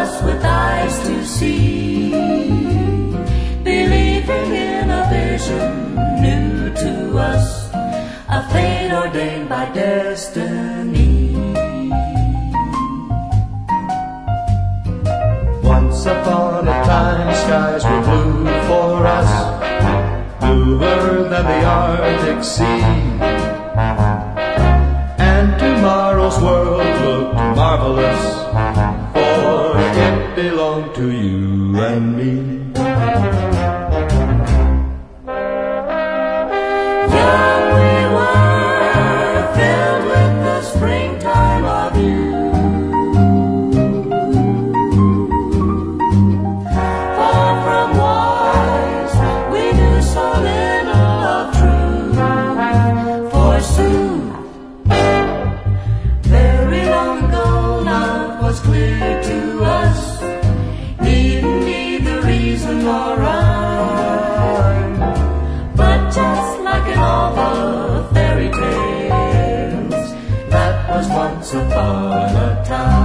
us with eyes to see, believing in a vision new to us, a fate ordained by destiny. Once upon a time, skies were blue for us, bluer than the Arctic Sea, and tomorrow's world looked marvelous, for it belonged to you and me. Young we were, filled with the springtime of you, far from wise, we knew so little of truth, forsooth. Very long ago love was clear to us, needn't need the reason or rhyme, but just like in all the fairy tales that was once upon a time.